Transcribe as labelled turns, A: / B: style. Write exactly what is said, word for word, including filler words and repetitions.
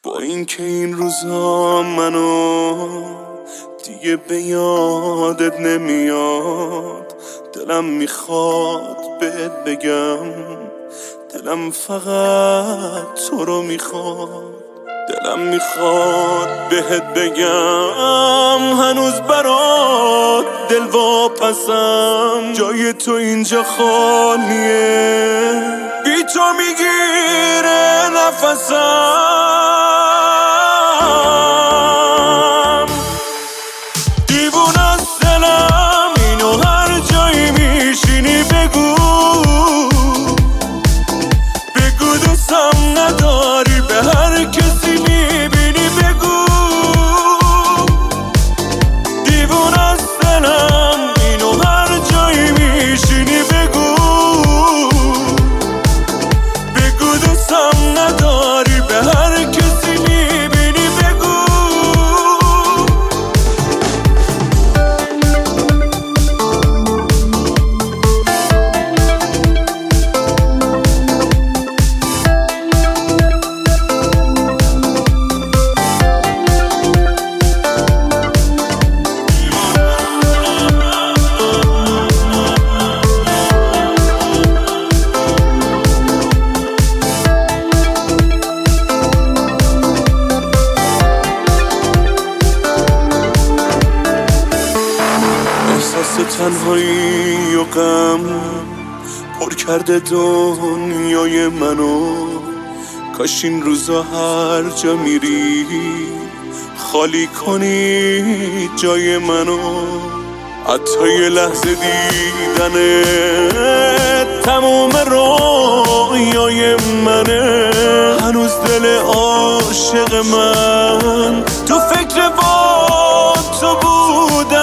A: با اینکه این روزا منو دیگه به یادت نمیاد، دلم میخواد بهت بگم، دلم فقط تو رو میخواد. دلم میخواد بهت بگم هنوز برات دل واپسم، جای تو اینجا خالیه، بی تو میگیره نفسم. دیوونه است دلم اینو هر جایی میشینی بگو، بگو دوستم نداری به هر کسی میبینی بگو. دیوونه است دلم اینو هر جایی میشینی بگو، بگو دوستم نداری به هر کسی میبینی بگو. احساس تنهایی و غم پر کرده دنیای منو، کاش این روزا هر جا میری خالی کنی جای منو. حتی یه لحظه دیدنه تموم رویای منه، هنوز دل عاشق من تو فکر با تو بودم.